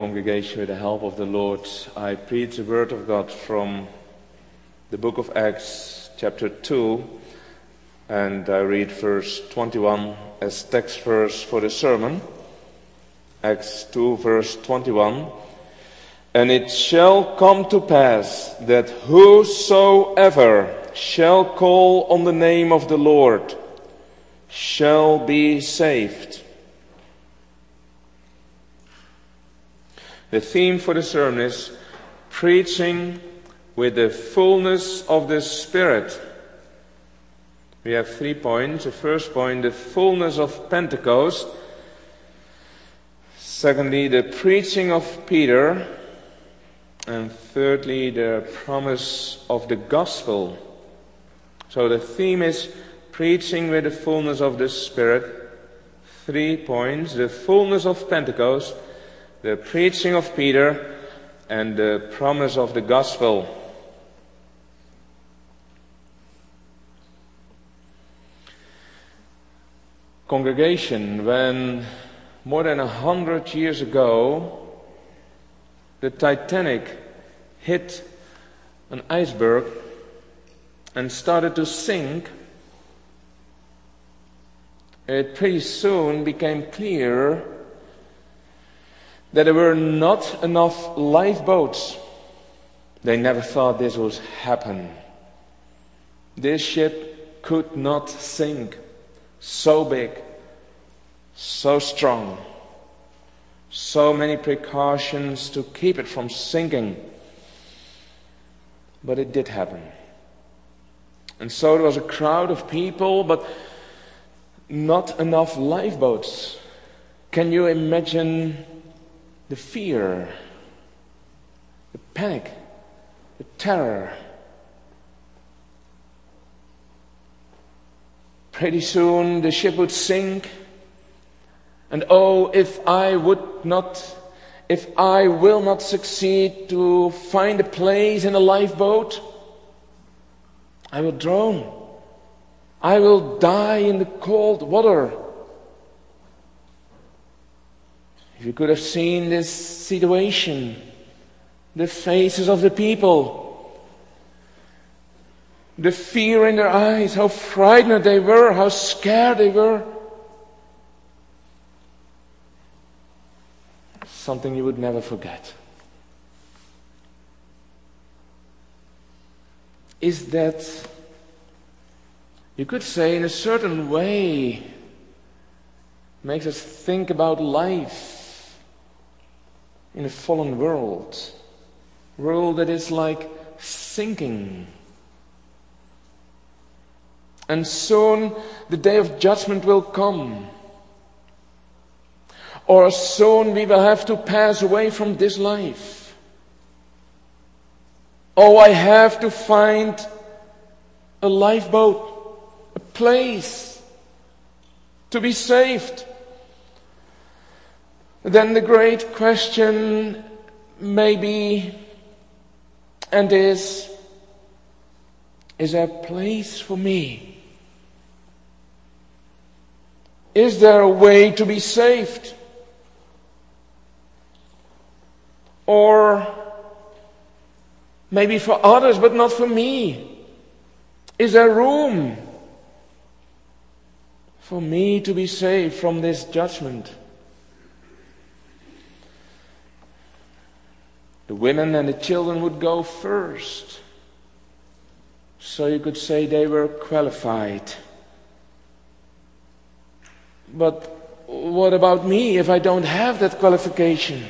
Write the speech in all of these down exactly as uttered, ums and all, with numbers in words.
Congregation, with the help of the Lord, I preach the word of God from the book of Acts, chapter two, and I read verse twenty-one as text verse for the sermon. Acts two, verse twenty-one. And it shall come to pass that whosoever shall call on the name of the Lord shall be saved. The theme for the sermon is preaching with the fullness of the Spirit. We have three points. The first point, the fullness of Pentecost. Secondly, the preaching of Peter. And thirdly, the promise of the gospel. So the theme is preaching with the fullness of the Spirit. Three points, the fullness of Pentecost, the preaching of Peter, and the promise of the gospel. Congregation, when more than a hundred years ago the Titanic hit an iceberg and started to sink, it pretty soon became clear that there were not enough lifeboats. They never thought this would happen. This ship could not sink. So big, so strong, so many precautions to keep it from sinking. But it did happen. And so there was a crowd of people, but not enough lifeboats. Can you imagine the fear, the panic, the terror? Pretty soon the ship would sink. And oh, if I would not, if I will not succeed to find a place in a lifeboat, I will drown. I will die in the cold water. If you could have seen this situation, the faces of the people, the fear in their eyes, how frightened they were, how scared they were. Something you would never forget. Is that, you could say in a certain way, makes us think about life in a fallen world, world that is like sinking. And soon the day of judgment will come. Or soon we will have to pass away from this life. Oh, I have to find a lifeboat, a place to be saved. Then the great question may be, and is, is there a place for me? Is there a way to be saved? Or maybe for others, but not for me. Is there room for me to be saved from this judgment? The women and the children would go first. So you could say they were qualified. But what about me if I don't have that qualification?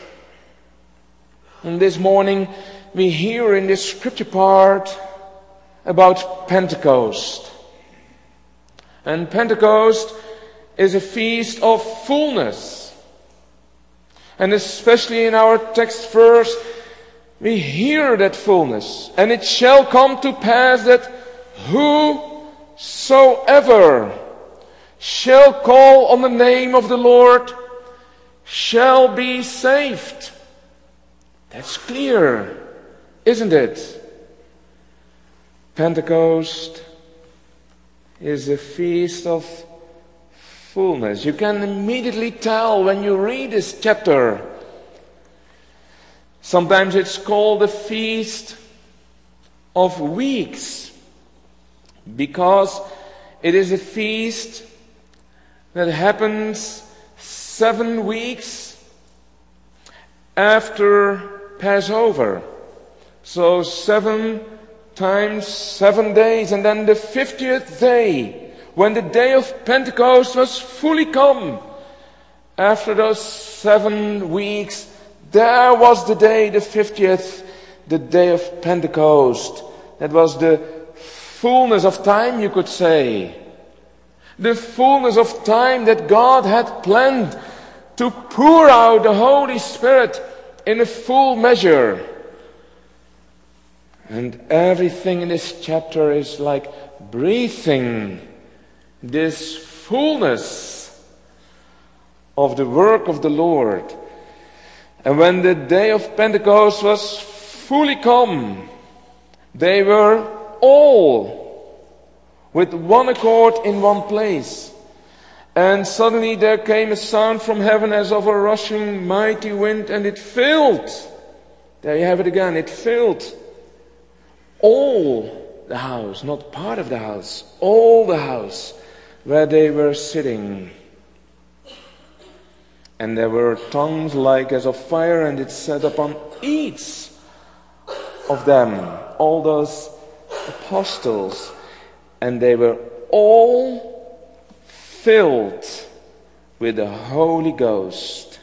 And this morning we hear in this scripture part about Pentecost. And Pentecost is a feast of fullness. And especially in our text verse, we hear that fullness. And it shall come to pass that whosoever shall call on the name of the Lord shall be saved. That's clear, isn't it? Pentecost is a feast of fullness. You can immediately tell when you read this chapter Sometimes it's called the Feast of Weeks, because it is a feast that happens seven weeks after Passover. So seven times seven days, and then the fiftieth day, when the day of Pentecost was fully come. After those seven weeks, there was the day, the fiftieth, the day of Pentecost. That was the fullness of time, you could say. The fullness of time that God had planned to pour out the Holy Spirit in a full measure. And everything in this chapter is like breathing this fullness of the work of the Lord. And when the day of Pentecost was fully come, they were all with one accord in one place. And suddenly there came a sound from heaven as of a rushing mighty wind, and it filled, there you have it again, it filled all the house, not part of the house, all the house where they were sitting. And there were tongues like as of fire, and it sat upon each of them, all those apostles, and they were all filled with the Holy Ghost.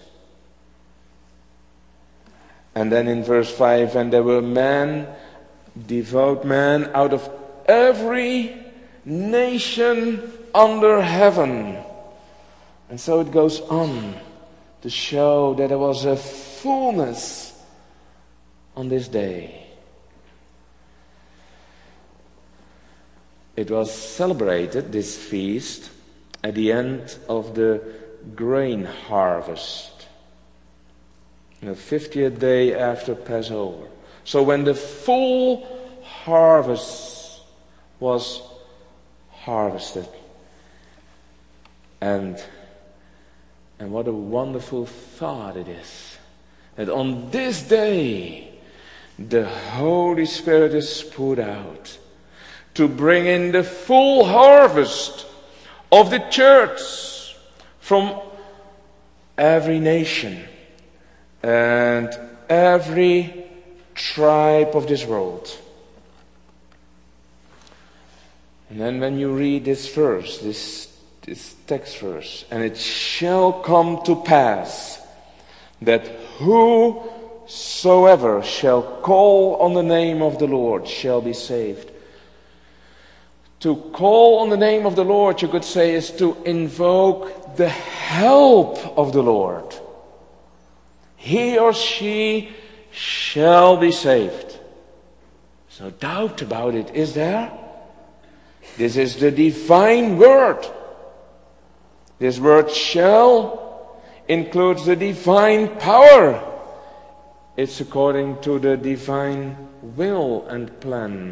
And then in verse five, and there were men, devout men, out of every nation under heaven. And so it goes on to show that there was a fullness on this day. It was celebrated, this feast, at the end of the grain harvest, the fiftieth day after Passover. So when the full harvest was harvested, and and what a wonderful thought it is, that on this day the Holy Spirit is poured out to bring in the full harvest of the church from every nation and every tribe of this world. And then when you read this verse, this this text verse, and it shall come to pass that whosoever shall call on the name of the Lord shall be saved. To call on the name of the Lord, you could say, is to invoke the help of the Lord. He or she shall be saved. There's no doubt about it, is there? This is the divine word. This word shall includes the divine power. It's according to the divine will and plan.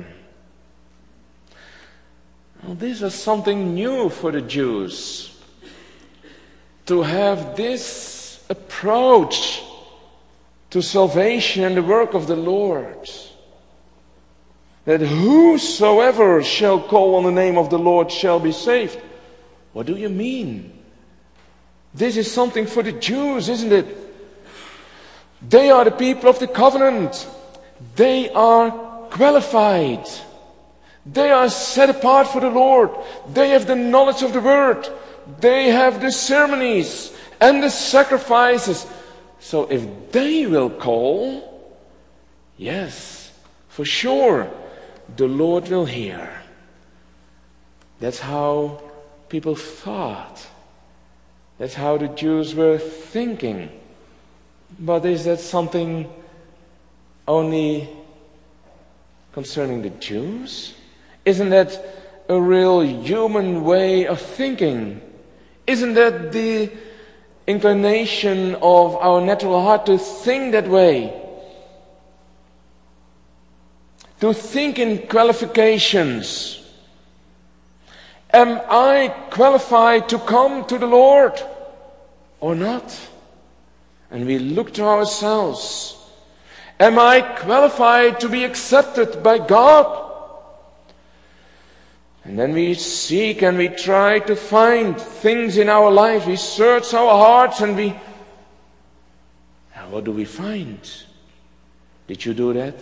Well, this was something new for the Jews, to have this approach to salvation and the work of the Lord. That whosoever shall call on the name of the Lord shall be saved. What do you mean? This is something for the Jews, isn't it? They are the people of the covenant. They are qualified. They are set apart for the Lord. They have the knowledge of the word. They have the ceremonies and the sacrifices. So if they will call, yes, for sure, the Lord will hear. That's how people thought. That's how the Jews were thinking. But is that something only concerning the Jews? Isn't that a real human way of thinking? Isn't that the inclination of our natural heart to think that way? To think in qualifications. Am I qualified to come to the Lord or not? And we look to ourselves Am I qualified to be accepted by God? And then we seek and we try to find things in our life. We search our hearts and we... And what do we find? Did you do that?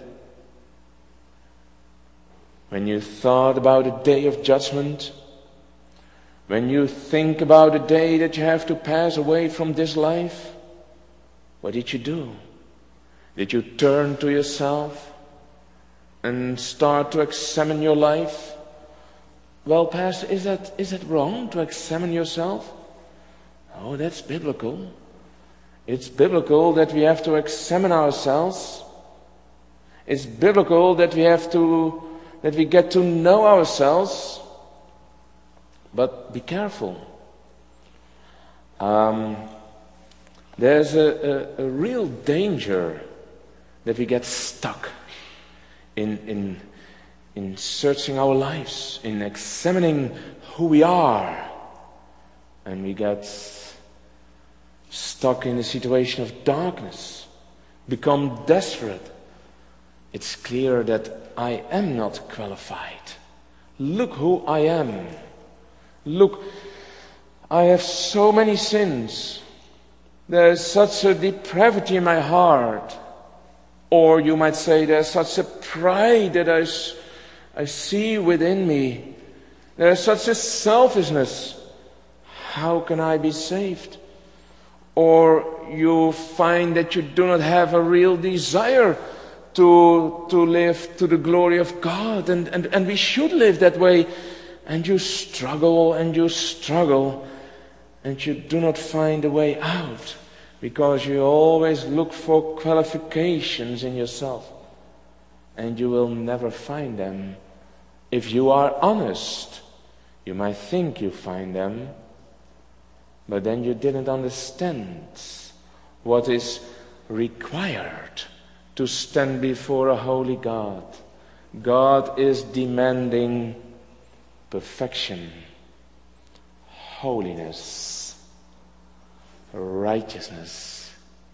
When you thought about the day of judgment, when you think about the day that you have to pass away from this life, what did you do? Did you turn to yourself and start to examine your life? Well, Pastor, is that, is that wrong to examine yourself? Oh, that's biblical. It's biblical that we have to examine ourselves. It's biblical that we have to, that we get to know ourselves. But be careful. Um, there's a, a, a real danger that we get stuck in, in, in searching our lives, in examining who we are. And we get stuck in a situation of darkness, become desperate. It's clear that I am not qualified. Look who I am. Look, I have so many sins. There is such a depravity in my heart. Or you might say there's such a pride that I, I see within me. There is such a selfishness. How can I be saved? Or you find that you do not have a real desire to, to live to the glory of God. And, and, and we should live that way. And you struggle and you struggle. And you do not find a way out. Because you always look for qualifications in yourself. And you will never find them. If you are honest, you might think you find them. But then you didn't understand what is required to stand before a holy God. God is demanding perfection, holiness, righteousness.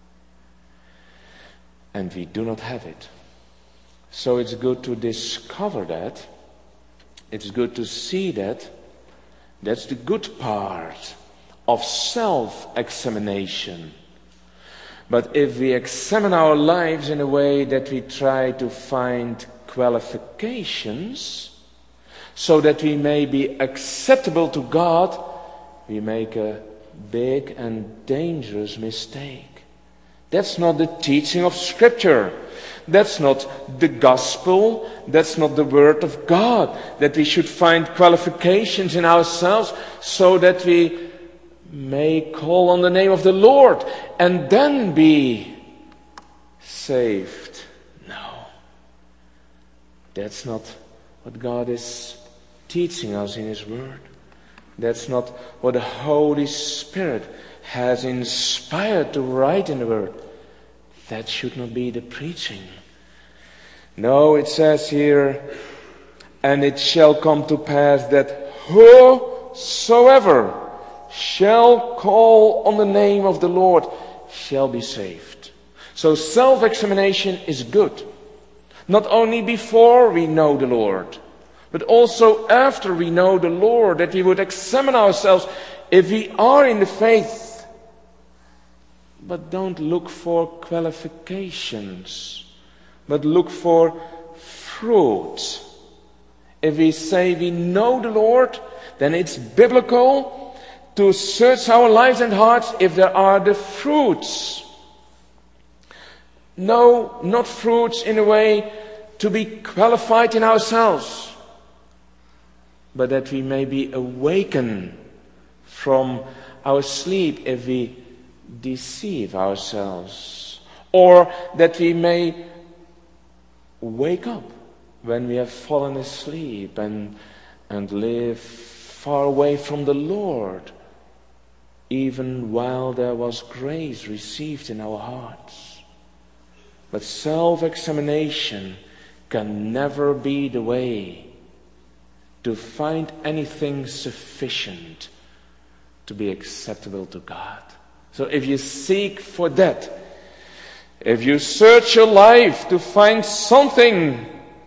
And we do not have it. So it's good to discover that. It's good to see that. That's the good part of self-examination. But if we examine our lives in a way that we try to find qualifications so that we may be acceptable to God, we make a big and dangerous mistake. That's not the teaching of Scripture. That's not the gospel. That's not the word of God. That we should find qualifications in ourselves so that we may call on the name of the Lord and then be saved. No. That's not what God is teaching us in His Word. That's not what the Holy Spirit has inspired to write in the Word. That should not be the preaching. No, it says here, and it shall come to pass that whosoever shall call on the name of the Lord shall be saved. So self-examination is good. Not only before we know the Lord, but also after we know the Lord, that we would examine ourselves if we are in the faith. But don't look for qualifications, but look for fruit. If we say we know the Lord, then it's biblical to search our lives and hearts if there are the fruits. No, not fruits in a way to be qualified in ourselves, but that we may be awakened from our sleep if we deceive ourselves, or that we may wake up when we have fallen asleep and, and live far away from the Lord, even while there was grace received in our hearts. But self-examination can never be the way to find anything sufficient to be acceptable to God. So if you seek for that, if you search your life to find something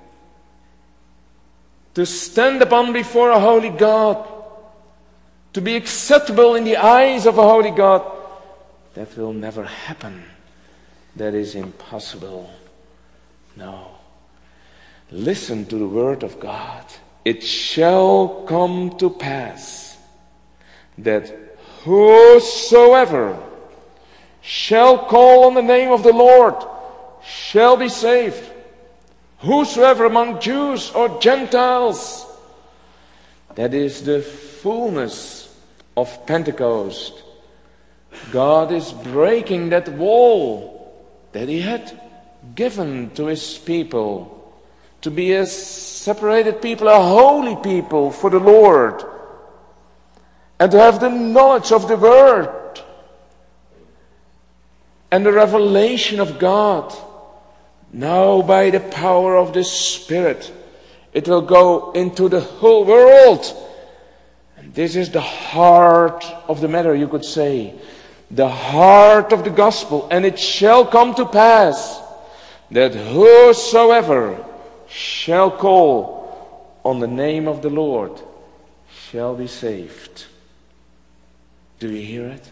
to stand upon before a holy God, to be acceptable in the eyes of a holy God, that will never happen. That is impossible. No. Listen to the word of God. It shall come to pass that whosoever shall call on the name of the Lord shall be saved. Whosoever among Jews or Gentiles. That is the fullness of Pentecost. God is breaking that wall that He had given to His people, to be a separated people, a holy people for the Lord, and to have the knowledge of the Word and the revelation of God. Now by the power of the Spirit, it will go into the whole world. And this is the heart of the matter, you could say. The heart of the gospel. And it shall come to pass that whosoever shall call on the name of the Lord shall be saved. Do you hear it?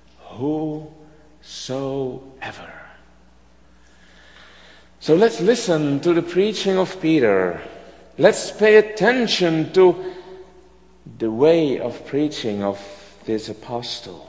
Whosoever. So let's listen to the preaching of Peter. Let's pay attention to the way of preaching of this apostle.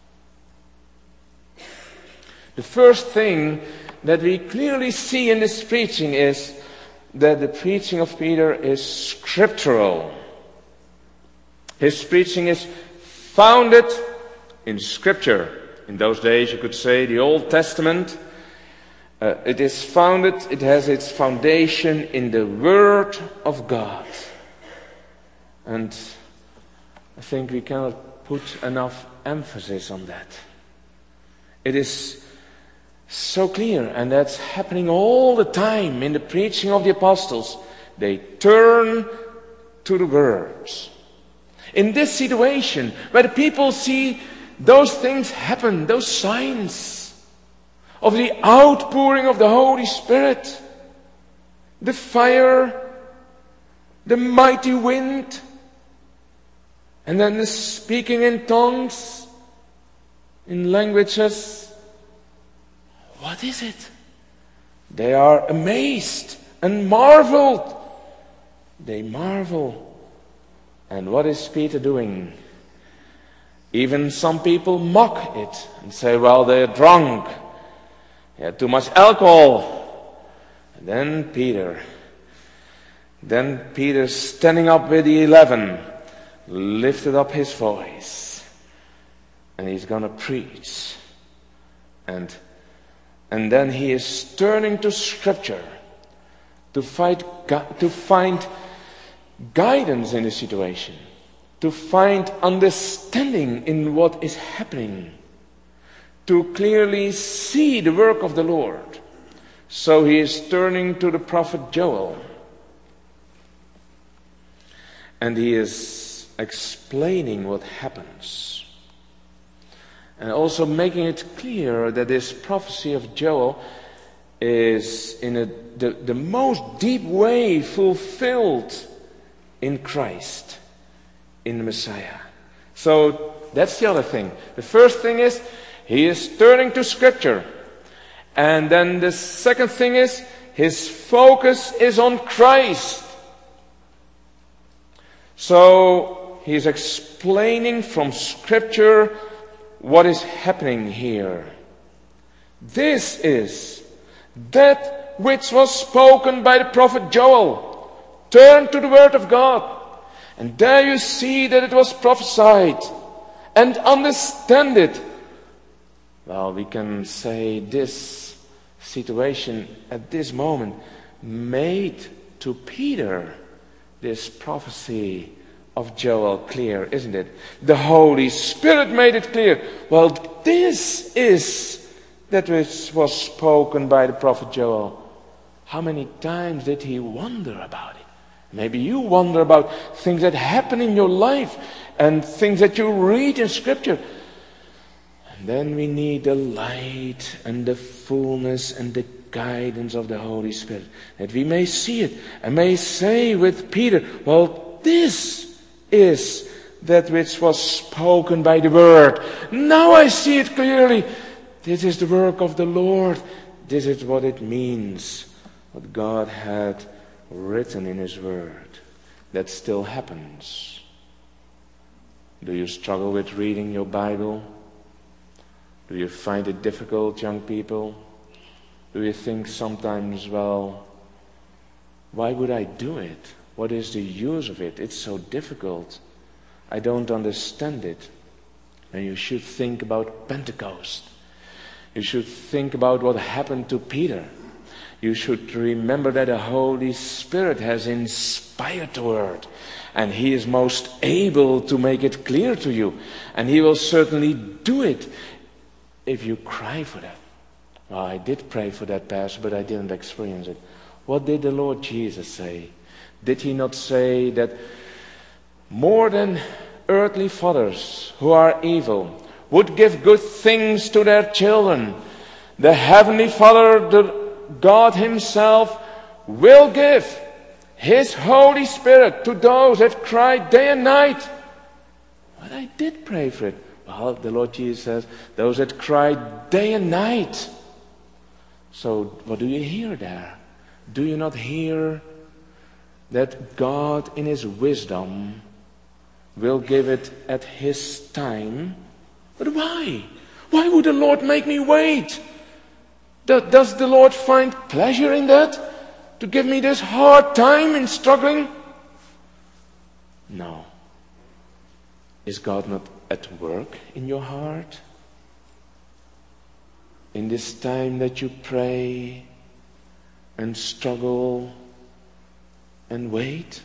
The first thing that we clearly see in this preaching is that the preaching of Peter is scriptural. His preaching is founded in Scripture. In those days you could say the Old Testament. Uh, it is founded, it has its foundation in the Word of God. And I think we cannot put enough emphasis on that. It is so clear, and that's happening all the time in the preaching of the apostles. They turn to the words. In this situation, where the people see those things happen, those signs of the outpouring of the Holy Spirit, the fire, the mighty wind, and then the speaking in tongues, in languages. What is it? They are amazed and marveled. They marvel. And what is Peter doing? Even some people mock it and say, well, they're drunk. They had too much alcohol. And then Peter, then Peter standing up with the eleven, lifted up his voice. And he's going to preach. And And then he is turning to Scripture to, fight, to find guidance in the situation, to find understanding in what is happening, to clearly see the work of the Lord. So he is turning to the prophet Joel. And he is explaining what happens. And also making it clear that this prophecy of Joel is in a, the, the most deep way fulfilled in Christ, in the Messiah. So that's the other thing. The first thing is, he is turning to Scripture. And then the second thing is, his focus is on Christ. So he is explaining from Scripture what is happening here. This is that which was spoken by the prophet Joel. Turn to the Word of God. And there you see that it was prophesied. And understand it. Well, we can say this situation at this moment made to Peter this prophecy of Joel clear, isn't it? The Holy Spirit made it clear. Well, this is that which was spoken by the prophet Joel. How many times did he wonder about it? Maybe you wonder about things that happen in your life and things that you read in Scripture. then we need the light and the fullness and the guidance of the Holy Spirit, that we may see it and may say with Peter, well, this is that which was spoken by the Word. Now I see it clearly. This is the work of the Lord. This is what it means, what God had written in His Word. That still happens. Do you struggle with reading your Bible? Do you find it difficult, young people? Do you think sometimes, well, why would I do it? What is the use of it? It's so difficult. I don't understand it. And you should think about Pentecost. You should think about what happened to Peter. You should remember that the Holy Spirit has inspired the Word. And He is most able to make it clear to you. And He will certainly do it if you cry for that. Well, I did pray for that, Pastor, but I didn't experience it. What did the Lord Jesus say? Did He not say that more than earthly fathers who are evil would give good things to their children, the Heavenly Father, the God Himself, will give His Holy Spirit to those that cry day and night? But I did pray for it. Well, the Lord Jesus says, those that cry day and night. So what do you hear there? Do you not hear that God in His wisdom will give it at His time? But why? Why would the Lord make me wait? Does the Lord find pleasure in that? To give me this hard time in struggling? No. Is God not at work in your heart? In this time that you pray and struggle and wait?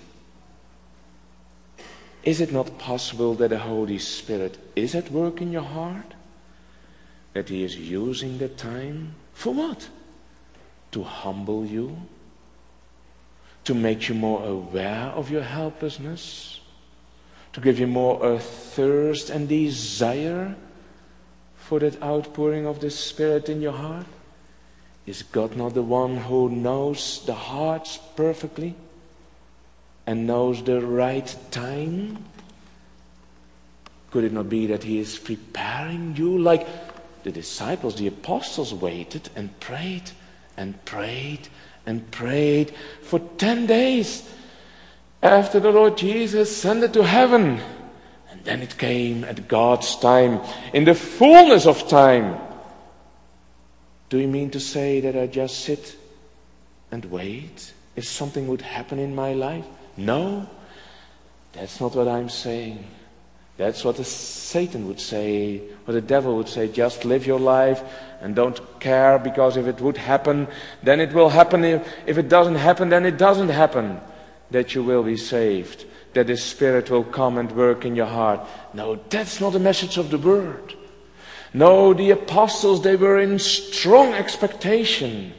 Is it not possible that the Holy Spirit is at work in your heart? That He is using the time? For what? To humble you? To make you more aware of your helplessness? To give you more a thirst and desire for that outpouring of the Spirit in your heart? Is God not the one who knows the hearts perfectly and knows the right time? Could it not be that He is preparing you like the disciples, the apostles waited and prayed and prayed and prayed for ten days after the Lord Jesus ascended to heaven? And then it came at God's time, in the fullness of time. Do you mean to say that I just sit and wait if something would happen in my life? No, that's not what I'm saying. That's what the Satan would say, what the devil would say. Just live your life and don't care, because if it would happen, then it will happen. If, if it doesn't happen, then it doesn't happen. That you will be saved, that the Spirit will come and work in your heart. No, that's not the message of the Word. No, the apostles, they were in strong expectation.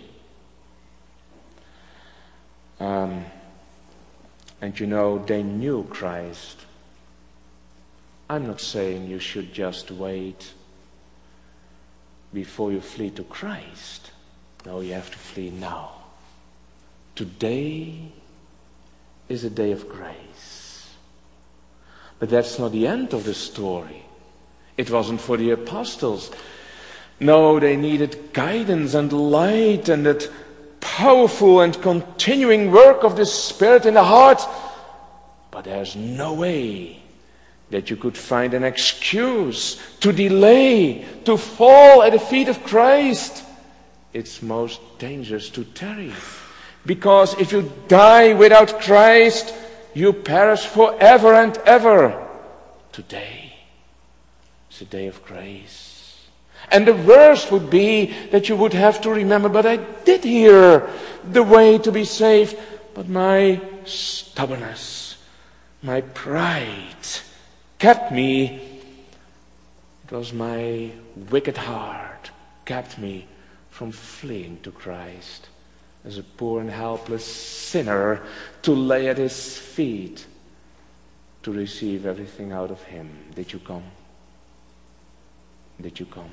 Um, and you know, they knew Christ. I'm not saying you should just wait before you flee to Christ. No, you have to flee now. Today is a day of grace. But that's not the end of the story. It wasn't for the apostles. No, they needed guidance and light and that powerful and continuing work of the Spirit in the heart. But there's no way that you could find an excuse to delay, to fall at the feet of Christ. It's most dangerous to tarry. Because if you die without Christ, you perish forever and ever. Today is a day of grace. And the worst would be that you would have to remember, but I did hear the way to be saved, but my stubbornness, my pride kept me. It was my wicked heart kept me from fleeing to Christ as a poor and helpless sinner, to lay at His feet, to receive everything out of Him. Did you come? did you come?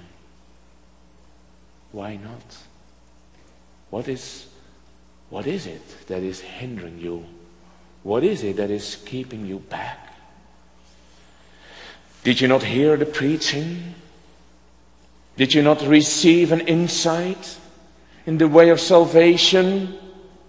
Why not? What is, what is it that is hindering you? What is it that is keeping you back? Did you not hear the preaching? Did you not receive an insight in the way of salvation?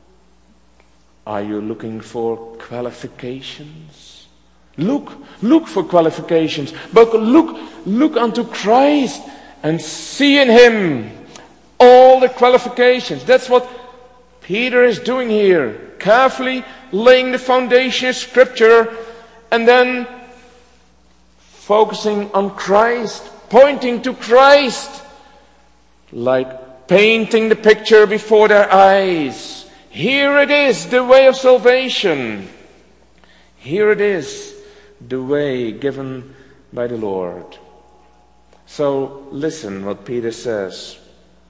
Are you looking for qualifications? Look, look for qualifications, but look, look unto Christ and see in Him all the qualifications. That's what Peter is doing here, carefully laying the foundation of Scripture and then focusing on Christ, pointing to Christ, like painting the picture before their eyes. Here it is, the way of salvation. Here it is, the way given by the Lord. So listen what Peter says.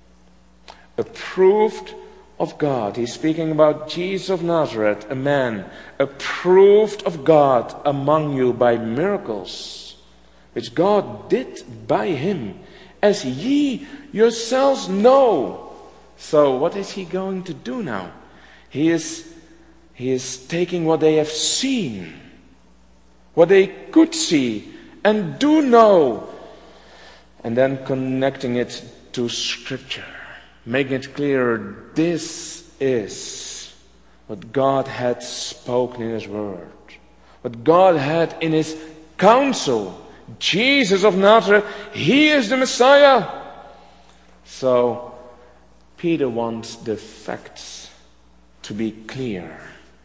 Approved of God. He's speaking about Jesus of Nazareth, a man approved of God among you by miracles, which God did by him, as ye yourselves know. So what is he going to do now? He is, he is taking what they have seen, what they could see and do know, and then connecting it to Scripture, making it clear this is what God had spoken in His Word, what God had in His counsel. Jesus of Nazareth, He is the Messiah. So Peter wants the facts to be clear.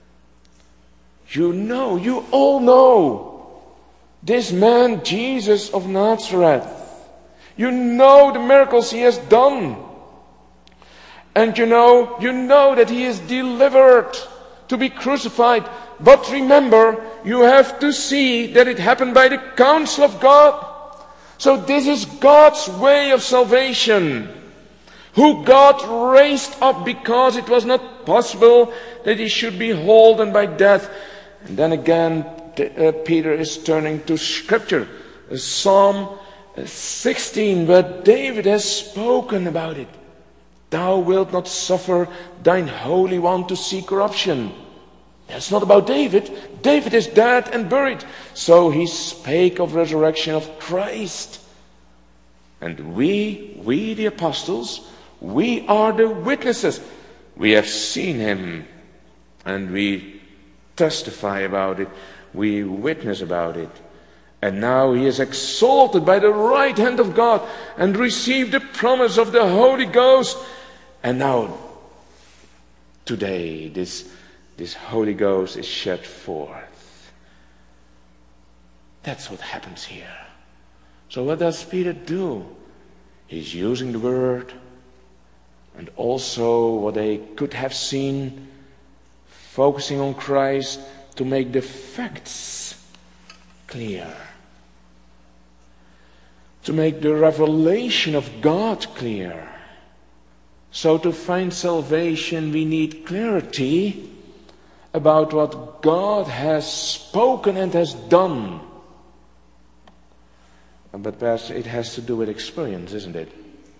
You know, you all know this man, Jesus of Nazareth. You know the miracles He has done. And you know, you know that He is delivered to be crucified. But remember, you have to see that it happened by the counsel of God. So this is God's way of salvation, who God raised up because it was not possible that He should be holden by death. And then again, uh, Peter is turning to Scripture, uh, Psalm sixteen, where David has spoken about it. Thou wilt not suffer thine Holy One to see corruption. It's not about David. David is dead and buried. So he spake of resurrection of Christ. And we, we the apostles, we are the witnesses. We have seen Him and we testify about it. We witness about it. And now He is exalted by the right hand of God and received the promise of the Holy Ghost. And now, today, this, this Holy Ghost is shed forth. That's what happens here. So what does Peter do? He's using the Word and also what they could have seen, focusing on Christ to make the facts clear. To make the revelation of God clear. So to find salvation, we need clarity about what God has spoken and has done. But Pastor, it has to do with experience, isn't it?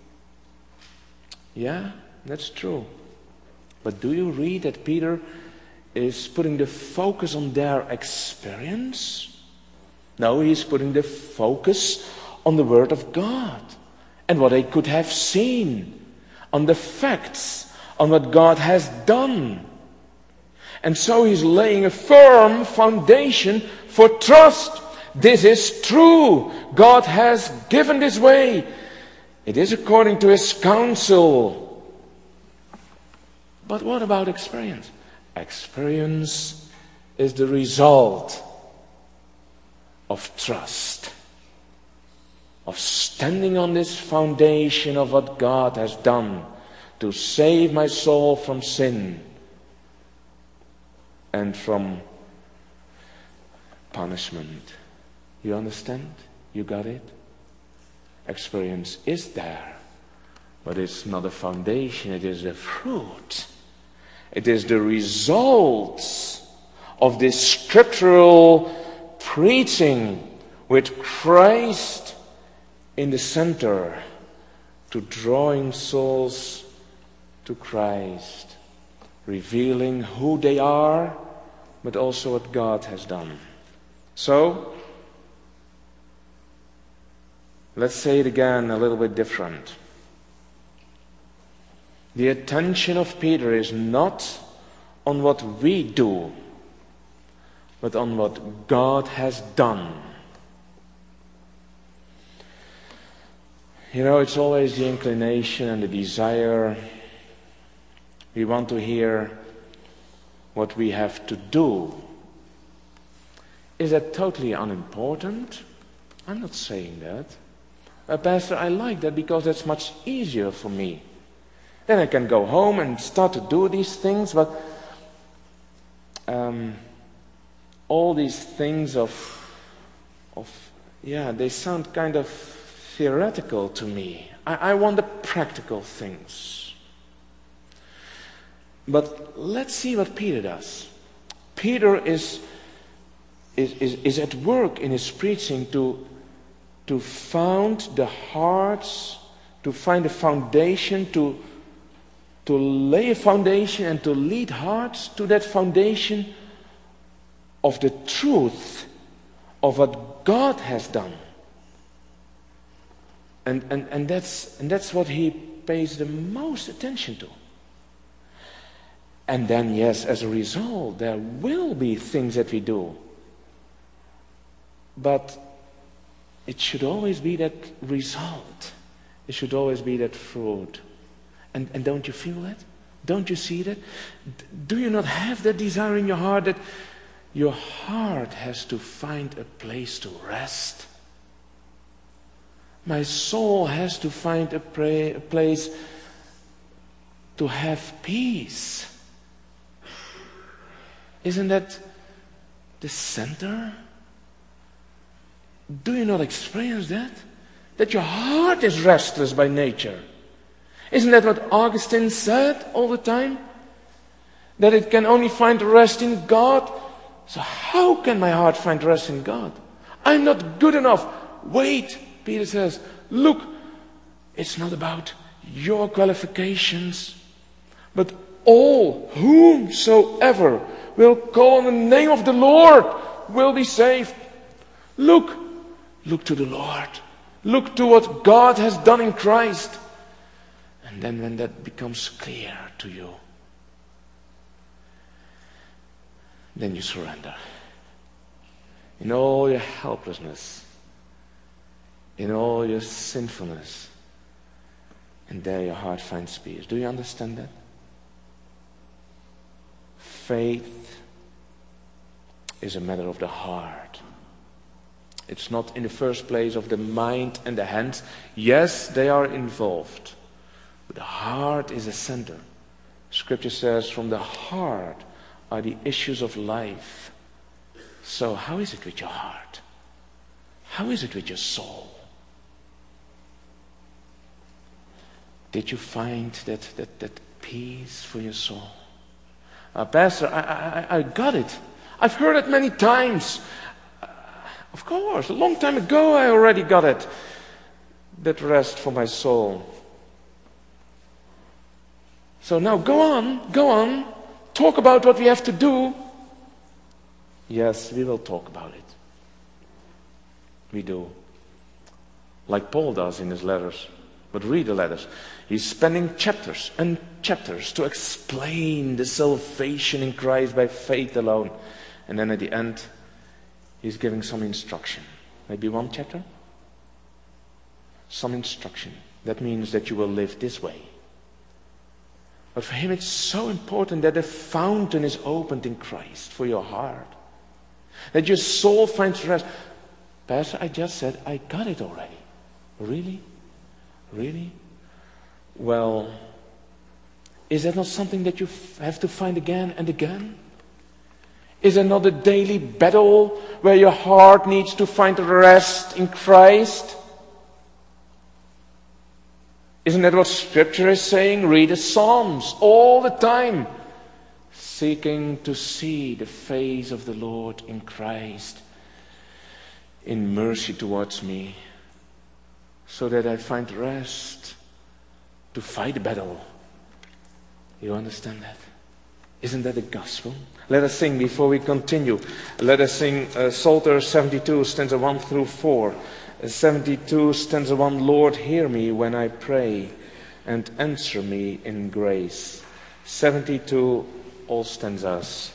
Yeah, that's true. But do you read that Peter is putting the focus on their experience? No, he's putting the focus on the Word of God and what they could have seen, on the facts, on what God has done. And so he's laying a firm foundation for trust. This is true. God has given this way. It is according to His counsel. But what about experience? Experience is the result of trust, of standing on this foundation of what God has done to save my soul from sin and from punishment. You understand? You got it? Experience is there, but it's not a foundation, it is a fruit. It is the results of this scriptural preaching with Christ in the center to drawing souls to Christ, revealing who they are, but also what God has done. So, let's say it again a little bit different. The attention of Peter is not on what we do, but on what God has done. You know, it's always the inclination and the desire. We want to hear what we have to do. Is that totally unimportant? I'm not saying that. Uh, Pastor, I like that because that's much easier for me. Then I can go home and start to do these things, but um, all these things of, of, yeah, they sound kind of theoretical to me. I, I want the practical things. But let's see what Peter does. Peter is, is, is, is at work in his preaching to, to found the hearts, to find a foundation, to, to lay a foundation and to lead hearts to that foundation of the truth of what God has done. And, and, and, that's, and that's what he pays the most attention to. And then, yes, as a result, there will be things that we do. But it should always be that result. It should always be that fruit. And, and don't you feel that? Don't you see that? Do you not have that desire in your heart that your heart has to find a place to rest? My soul has to find a, pray, a place to have peace. Isn't that the center? Do you not experience that? That your heart is restless by nature. Isn't that what Augustine said all the time? That it can only find rest in God. So how can my heart find rest in God? I'm not good enough. Wait, Peter says, look, it's not about your qualifications, but all whomsoever will call on the name of the Lord will be saved. Look, look to the Lord. Look to what God has done in Christ. And then when that becomes clear to you, then you surrender. In all your helplessness, in all your sinfulness, and there your heart finds peace. Do you understand that? Faith is a matter of the heart. It's not in the first place of the mind and the hands. Yes, they are involved. But the heart is the center. Scripture says from the heart are the issues of life. So how is it with your heart? How is it with your soul? Did you find that, that, that peace for your soul? Uh, Pastor, I, I, I got it. I've heard it many times. Uh, of course, a long time ago I already got it. That rest for my soul. So now go on, go on. Talk about what we have to do. Yes, we will talk about it. We do. Like Paul does in his letters. But read the letters. He's spending chapters and chapters to explain the salvation in Christ by faith alone. And then at the end, he's giving some instruction. Maybe one chapter? Some instruction. That means that you will live this way. But for him it's so important that a fountain is opened in Christ for your heart. That your soul finds rest. Pastor, I just said I got it already. Really? Really? Well, is that not something that you f- have to find again and again? Is it not a daily battle where your heart needs to find rest in Christ? Isn't that what Scripture is saying? Read the Psalms all the time. Seeking to see the face of the Lord in Christ, in mercy towards me. so that I find rest to fight the battle. You understand that? Isn't that the gospel? Let us sing before we continue. Let us sing uh, Psalter seventy-two, stanza one through four. Uh, seventy-two, stanza one, Lord, hear me when I pray, and answer me in grace. seventy-two, all stanzas.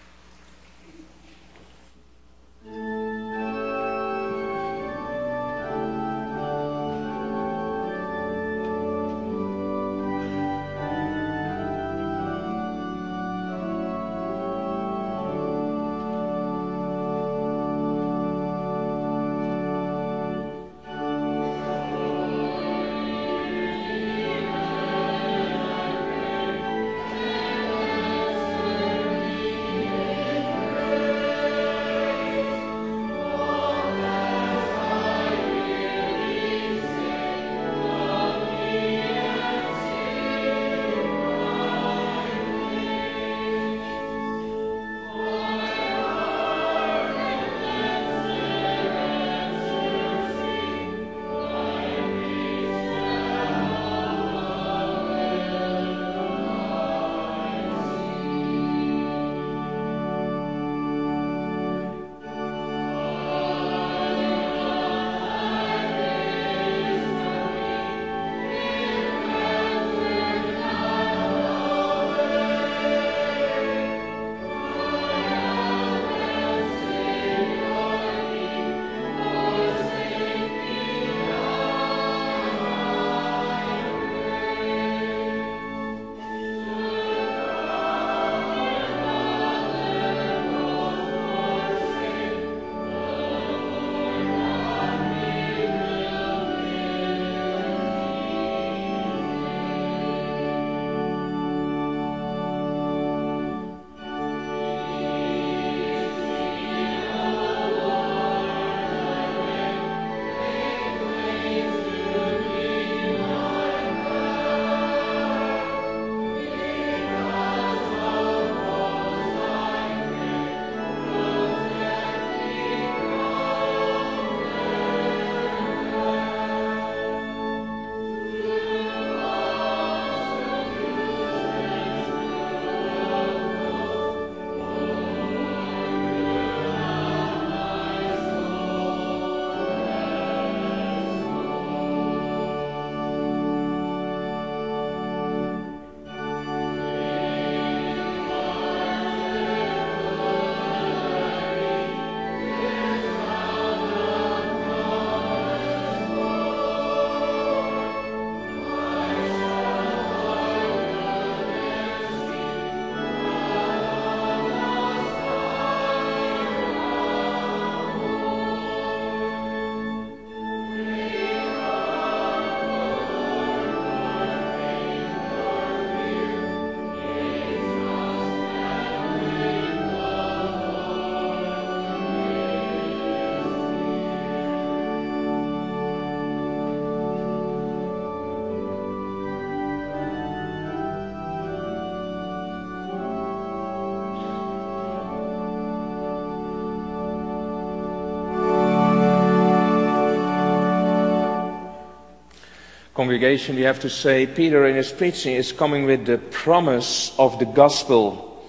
Congregation, you have to say, Peter in his preaching is coming with the promise of the gospel.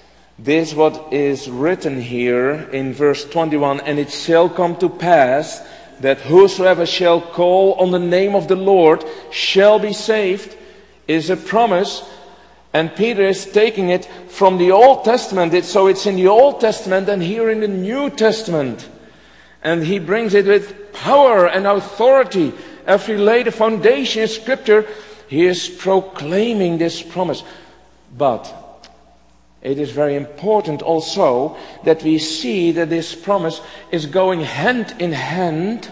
This what is written here in verse twenty-one, and it shall come to pass that whosoever shall call on the name of the Lord shall be saved, is a promise. And Peter is taking it from the Old Testament, it, so it's in the Old Testament and here in the New Testament. And he brings it with power and authority. After he laid the foundation in Scripture, he is proclaiming this promise. But it is very important also that we see that this promise is going hand in hand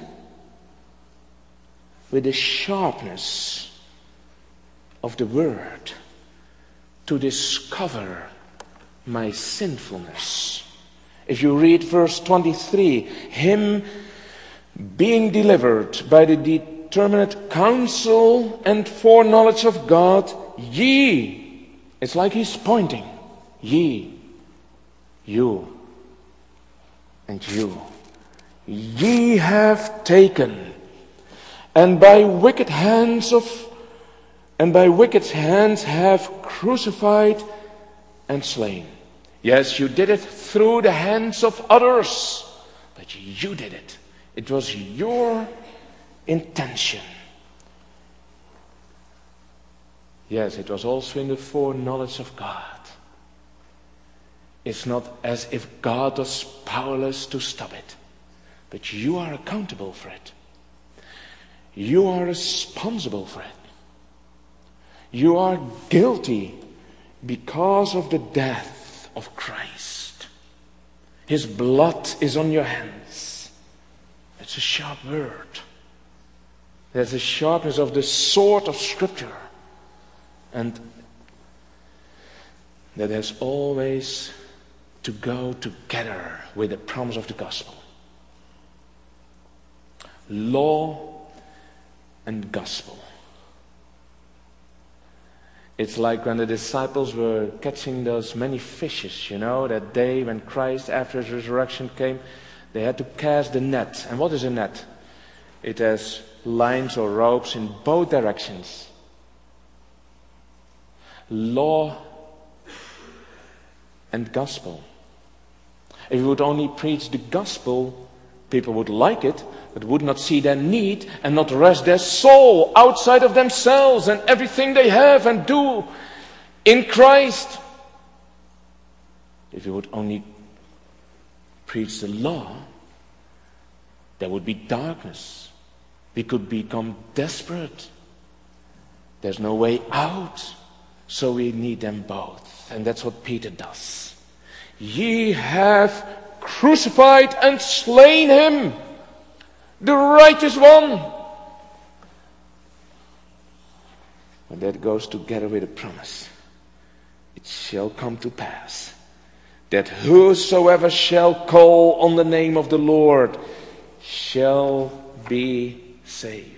with the sharpness of the word to discover my sinfulness. If you read verse twenty-three, him being delivered by the determinate counsel and foreknowledge of God, ye, it's like he's pointing, ye, you, and you, ye have taken and by wicked hands of and by wicked hands have crucified and slain. Yes, you did it through the hands of others, but you did it. It was your intention. Yes, it was also in the foreknowledge of God. It's not as if God was powerless to stop it, but you are accountable for it. You are responsible for it. You are guilty because of the death of Christ. His blood is on your hands. It's a sharp word. There's the sharpness of the sword of Scripture. And that has always to go together with the promise of the gospel. Law and gospel. It's like when the disciples were catching those many fishes, you know, that day when Christ, after his resurrection, came, they had to cast the net. And what is a net? It has lines or ropes in both directions. Law and gospel. If you would only preach the gospel, people would like it, but would not see their need and not rest their soul outside of themselves and everything they have and do in Christ. If you would only preach the law, there would be darkness. We could become desperate. There's no way out. So we need them both. And that's what Peter does. Ye have crucified and slain him, the righteous one. And that goes together with a promise. It shall come to pass that whosoever shall call on the name of the Lord shall be saved.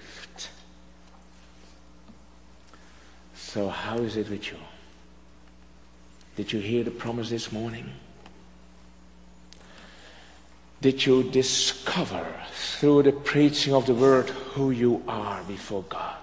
So how is it with you? Did you hear the promise this morning? Did you discover through the preaching of the word who you are before God?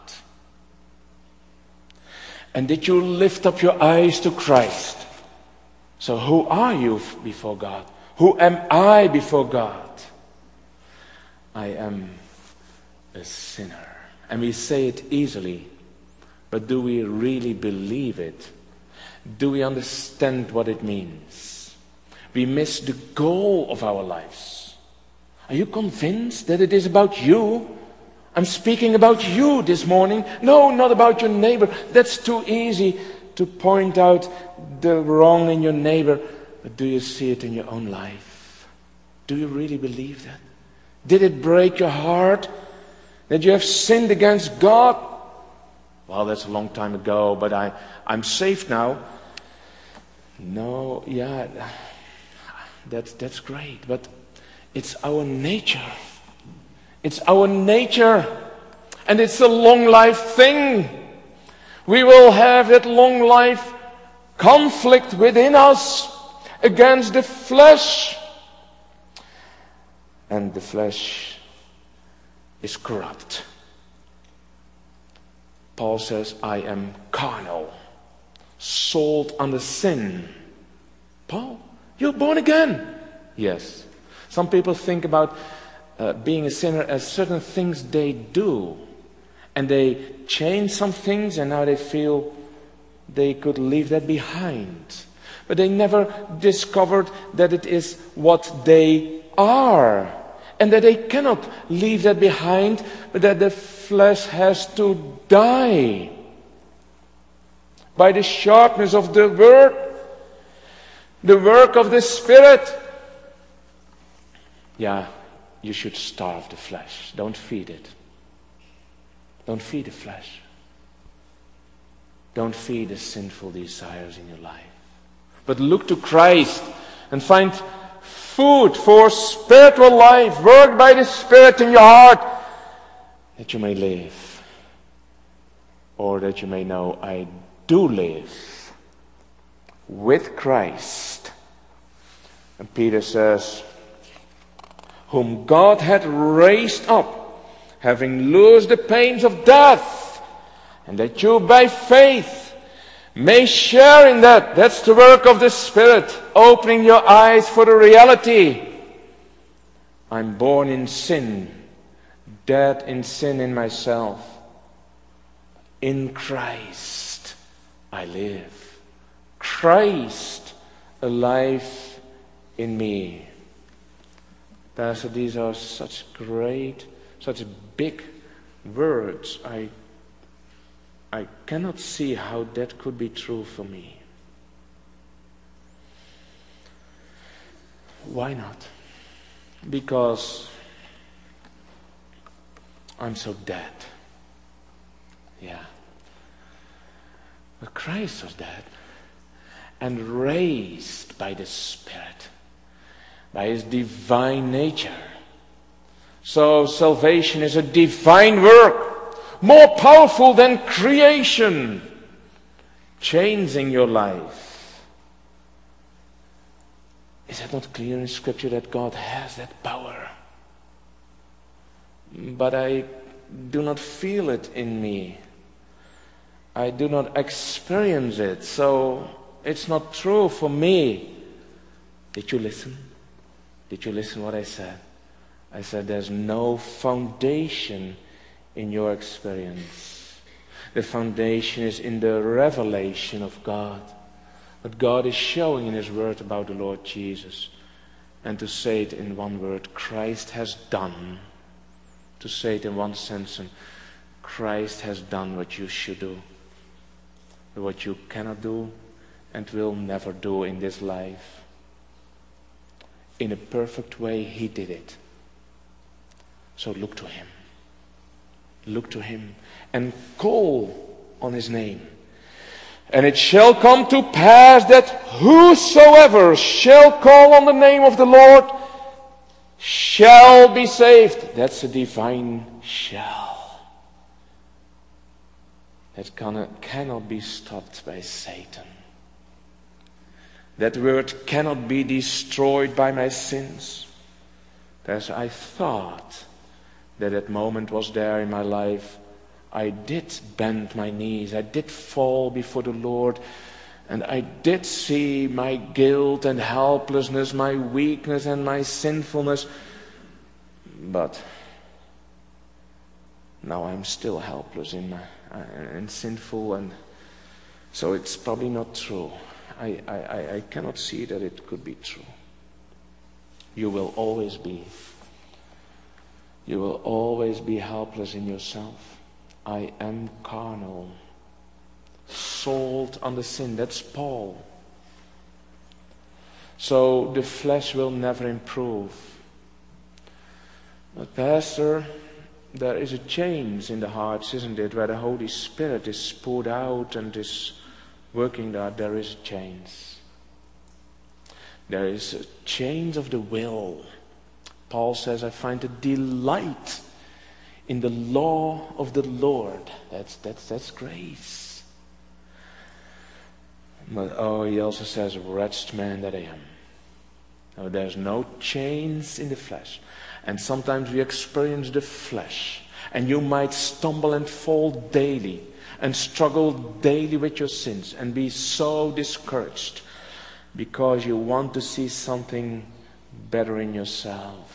And did you lift up your eyes to Christ? So who are you before God? Who am I before God? I am a sinner. And we say it easily, but do we really believe it? Do we understand what it means? We miss the goal of our lives. Are you convinced that it is about you? I'm speaking about you this morning. No, not about your neighbor. That's too easy to point out the wrong in your neighbor. But do you see it in your own life? Do you really believe that? Did it break your heart that you have sinned against God? Well, that's a long time ago, but I, I'm saved now. No, yeah, that's, that's great, but it's our nature. It's our nature, and it's a long life thing. We will have that long life conflict within us against the flesh. And the flesh is corrupt. Paul says, I am carnal, sold under sin. Paul, you're born again. Yes. Some people think about uh, being a sinner as certain things they do. And they change some things and now they feel they could leave that behind. But they never discovered that it is what they are. And that they cannot leave that behind, but that the flesh has to die. By the sharpness of the word, the work of the Spirit. Yeah, you should starve the flesh. Don't feed it. Don't feed the flesh. Don't feed the sinful desires in your life. But look to Christ and find food for spiritual life. Work by the Spirit in your heart that you may live. Or that you may know, I do live with Christ. And Peter says, whom God had raised up having loosed the pains of death, and that you by faith may share in that. That's the work of the Spirit, opening your eyes for the reality. I'm born in sin, dead in sin in myself. In Christ I live. Christ alive in me. Pastor, these are such great, such big words. I, I cannot see how that could be true for me. Why not? Because I'm so dead. Yeah. But Christ was dead and raised by the Spirit, by His divine nature. So salvation is a divine work, more powerful than creation, changing your life. Is it not clear in Scripture that God has that power? But I do not feel it in me. I do not experience it, so it's not true for me. Did you listen? Did you listen what I said? I said there's no foundation in your experience. The foundation is in the revelation of God. What God is showing in His Word about the Lord Jesus. And to say it in one word, Christ has done. To say it in one sentence, Christ has done what you should do. What you cannot do and will never do in this life. In a perfect way He did it. So look to Him. Look to Him and call on His name. And it shall come to pass that whosoever shall call on the name of the Lord shall be saved. That's a divine shall. That cannot, cannot be stopped by Satan. That word cannot be destroyed by my sins. As I thought that that moment was there in my life, I did bend my knees, I did fall before the Lord, and I did see my guilt and helplessness, my weakness and my sinfulness. But now I'm still helpless in my, and sinful, and so it's probably not true. I, I, I cannot see that it could be true. You will always be. You will always be helpless in yourself. I am carnal, sold under sin. That's Paul. So the flesh will never improve. But Pastor, there is a change in the hearts, isn't it? Where the Holy Spirit is poured out and is working there, there is a change. There is a change of the will. Paul says, I find a delight in the law of the Lord. That's, that's, that's grace. But oh, he also says, wretched man that I am. Oh, there's no change in the flesh. And sometimes we experience the flesh. And you might stumble and fall daily. And struggle daily with your sins. And be so discouraged. Because you want to see something better in yourself.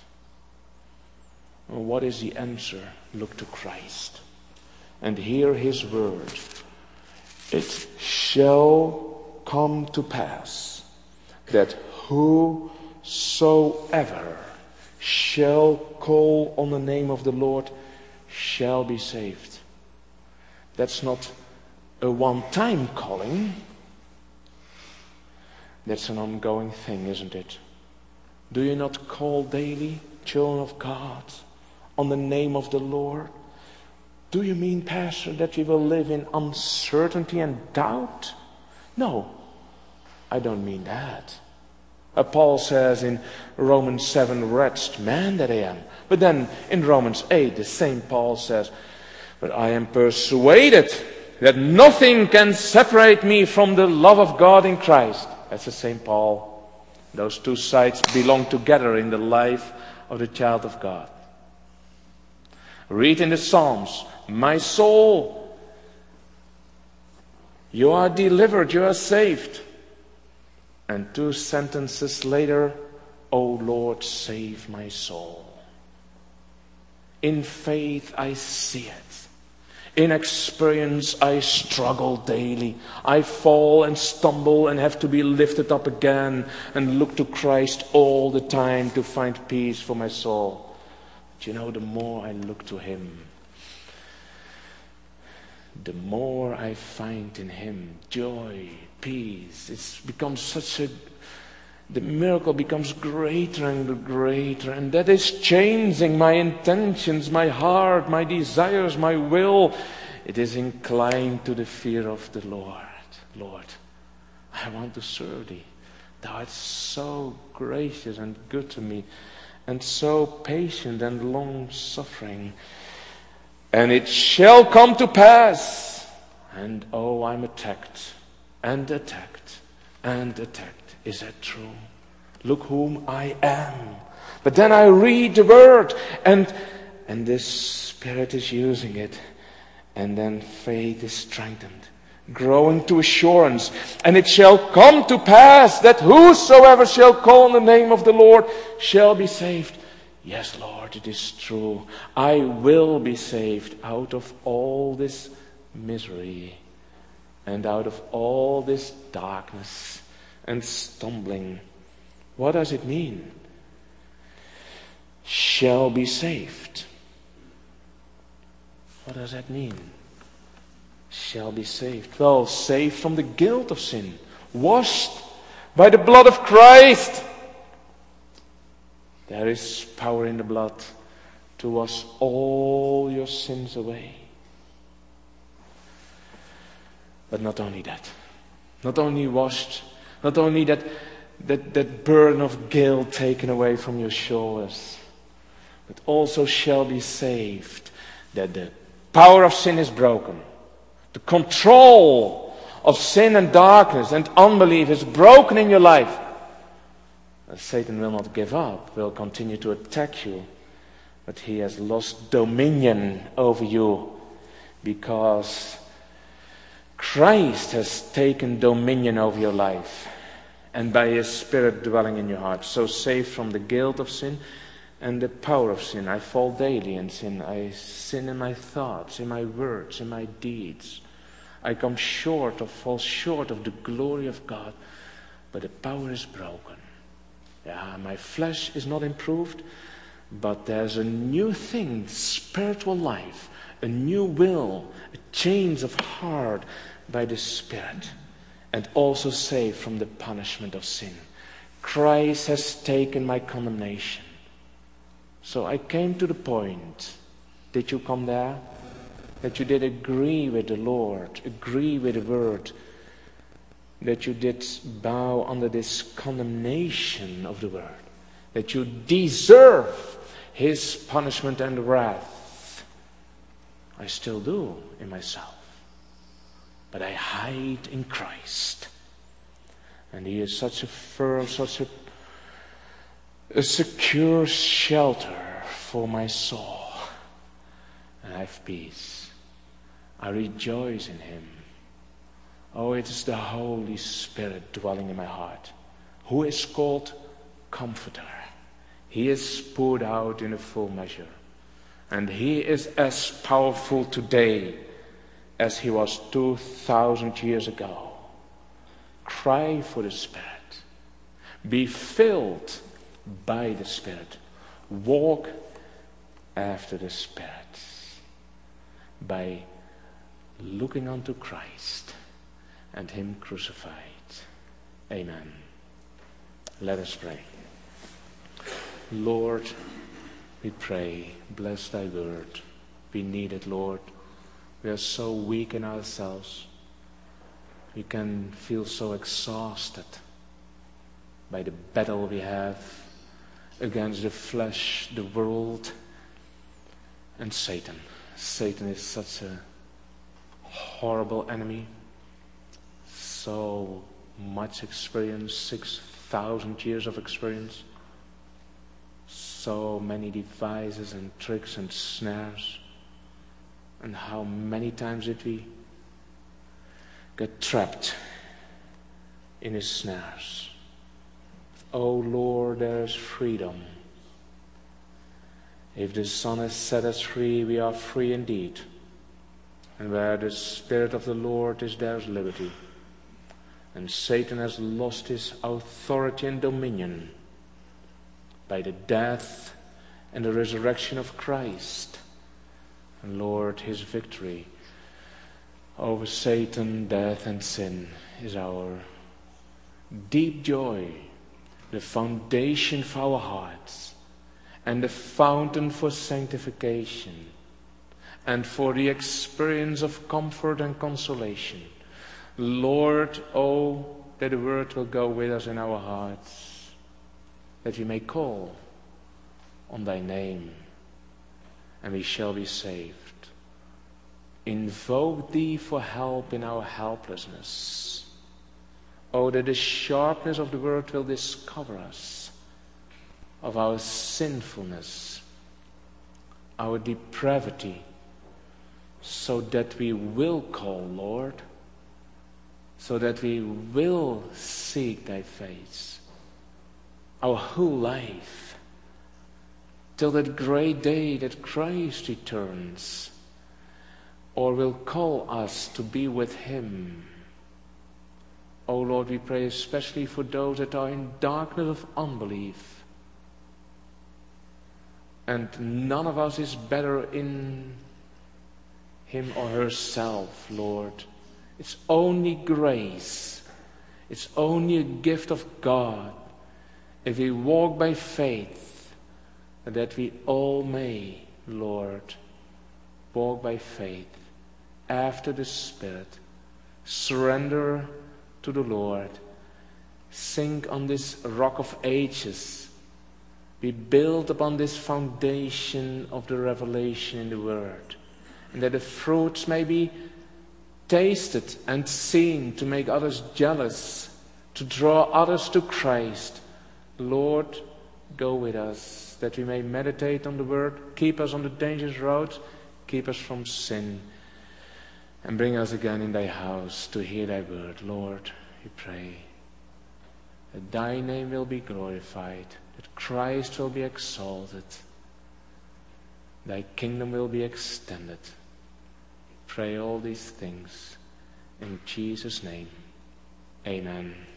Well, what is the answer? Look to Christ. And hear His word. It shall come to pass that whosoever shall call on the name of the Lord shall be saved. That's not a one-time calling. That's an ongoing thing, isn't it? Do you not call daily, children of God, on the name of the Lord? Do you mean, Pastor, that we will live in uncertainty and doubt? No, I don't mean that. Uh, Paul says in Romans seven, wretched man that I am. But then in Romans eight, the same Paul says, but I am persuaded that nothing can separate me from the love of God in Christ. That's the same Paul. Those two sides belong together in the life of the child of God. Read in the Psalms, my soul, you are delivered, you are saved. And two sentences later, O Lord, save my soul. In faith I see it. In experience I struggle daily. I fall and stumble and have to be lifted up again and look to Christ all the time to find peace for my soul. But you know, the more I look to Him, the more I find in Him joy, peace. It's become such a, the miracle becomes greater and greater, and that is changing my intentions, my heart, my desires, my will. It is inclined to the fear of the Lord. Lord, I want to serve Thee. Thou art so gracious and good to me, and so patient and long-suffering. And it shall come to pass. And oh, I'm attacked and attacked and attacked. Is that true? Look whom I am. But then I read the word, and and the Spirit is using it. And then faith is strengthened, growing to assurance. And it shall come to pass that whosoever shall call on the name of the Lord shall be saved. Yes, Lord, it is true. I will be saved out of all this misery and out of all this darkness and stumbling. What does it mean? Shall be saved. What does that mean? Shall be saved. Well, saved from the guilt of sin. Washed by the blood of Christ. There is power in the blood to wash all your sins away. But not only that. Not only washed. Not only that, that, that burden of guilt taken away from your shoulders, but also shall be saved, that the power of sin is broken. The control of sin and darkness and unbelief is broken in your life. And Satan will not give up, will continue to attack you, but he has lost dominion over you because Christ has taken dominion over your life, and by His Spirit dwelling in your heart. So saved from the guilt of sin and the power of sin. I fall daily in sin. I sin in my thoughts, in my words, in my deeds. I come short or fall short of the glory of God, but the power is broken. Yeah, my flesh is not improved, but there's a new thing, spiritual life, a new will, a change of heart by the Spirit, and also saved from the punishment of sin. Christ has taken my condemnation. So I came to the point. Did you come there? That you did agree with the Lord, agree with the word, that you did bow under this condemnation of the word, that you deserve His punishment and wrath. I still do in myself, but I hide in Christ, and He is such a firm, such a, a secure shelter for my soul, and I have peace. I rejoice in Him. Oh, it is the Holy Spirit dwelling in my heart, who is called Comforter. He is poured out in a full measure. And He is as powerful today as He was two thousand years ago. Cry for the Spirit. Be filled by the Spirit. Walk after the Spirit by looking unto Christ and Him crucified. Amen. Let us pray. Lord, we pray, bless Thy word. We need it, Lord. We are so weak in ourselves. We can feel so exhausted by the battle we have against the flesh, the world, and Satan. Satan is such a horrible enemy. So much experience, six thousand years of experience. so many devices and tricks and snares. And how many times did we get trapped in his snares? Oh Lord, there is freedom. If the Son has set us free, we are free indeed. And where the Spirit of the Lord is, there is liberty. And Satan has lost his authority and dominion by the death and the resurrection of Christ. And Lord, his victory over Satan, death, and sin is our deep joy, the foundation for our hearts, and the fountain for sanctification, and for the experience of comfort and consolation. Lord, oh, that the word will go with us in our hearts, that we may call on thy name, and we shall be saved. Invoke thee for help in our helplessness. Oh, that the sharpness of the word will discover us of our sinfulness, our depravity, so that we will call, Lord, so that we will seek thy face, our whole life, till that great day that Christ returns, or will call us to be with him. Oh Lord, we pray especially for those that are in darkness of unbelief. And none of us is better in him or herself, Lord. It's only grace. It's only a gift of God. If we walk by faith, that we all may, Lord, walk by faith after the Spirit, surrender to the Lord, sink on this rock of ages, be built upon this foundation of the revelation in the Word, and that the fruits may be tasted and seen to make others jealous, to draw others to Christ. Lord, go with us, that we may meditate on the Word, keep us on the dangerous road, keep us from sin, and bring us again in thy house to hear thy word. Lord, we pray that thy name will be glorified, that Christ will be exalted, thy kingdom will be extended. Pray all these things in Jesus' name. Amen.